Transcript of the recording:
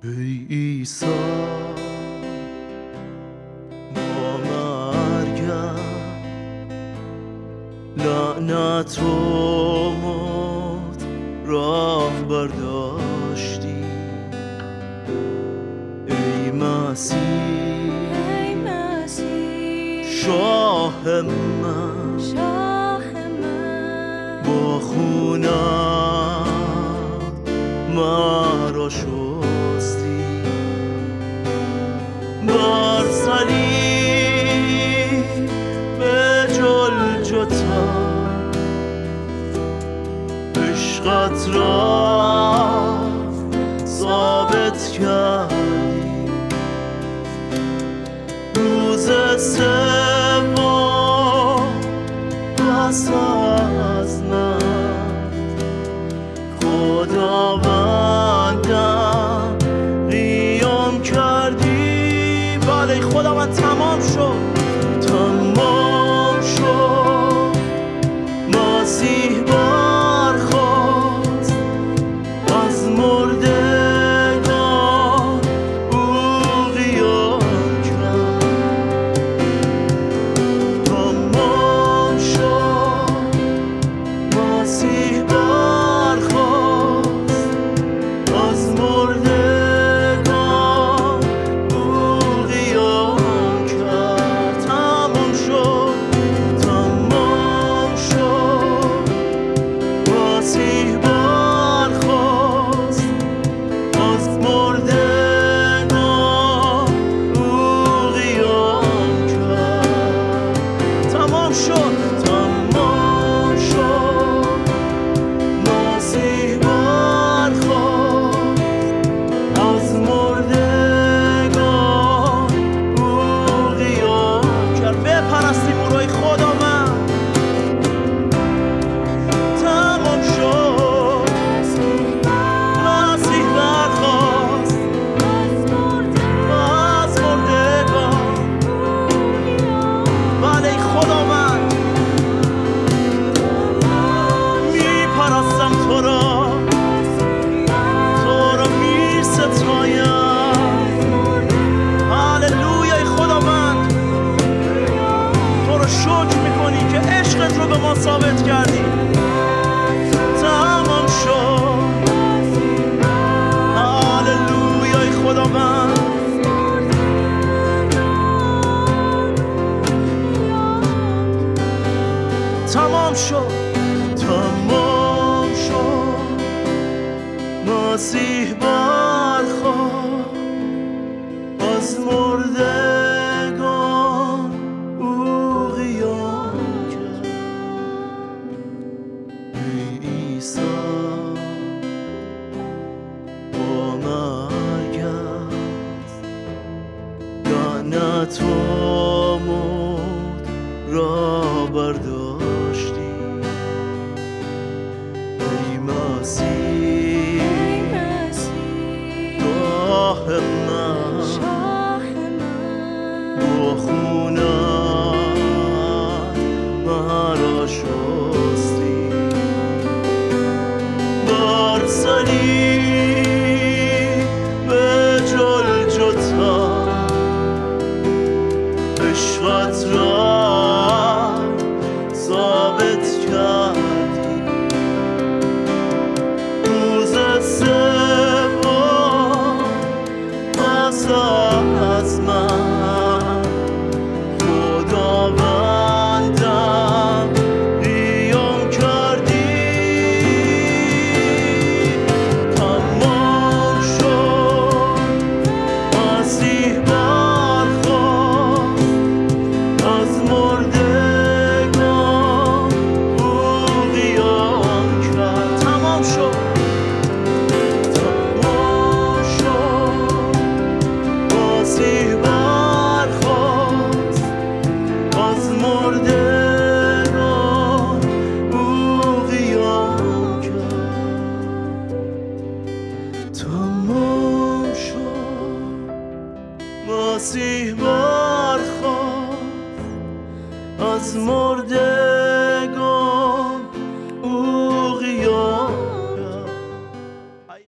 ای عیسی با مرگم لعنت و موت راه برداشتی. ای مسیح شاه من با خونت مرا شستی. بر صلیب به جلجتا عشقت را ثابت کردی. روز سوم پس از مرگ خداوندم قیام کردی. بله خداوند تمام شد، تمام شد. مسیح برخاست از مردگان، او قیام کرد. تمام شد، مسیح برخاست از مردگان، او قیام کرد. تمام شد، تمام شد. مسیح برخاست از مردگان، او قیام کرد. تمام شد، تمام شد. مسیح برخاست از مردگان، او قیام کرد. بپرستیم او را ای خدا من. تمام شد، مسیح برخاست از مردگان. بله ای خدا من میپرستم تو را، تو را میستایم. هللویا ای خدا من تو را شکر میکنی که عشقت رو به ما ثابت کردی. تمام شد، هللویا ای خدا من. تمام شد، تمام شد. مسیح برخاست از مردگان، او قیام کرد. ای عیسی با مرگت لعنت و موت را برداشتی. ای مسیح شاه من با خونت مرا شستی. بر صلیب به جلجتا عشقت را ثابت کرد.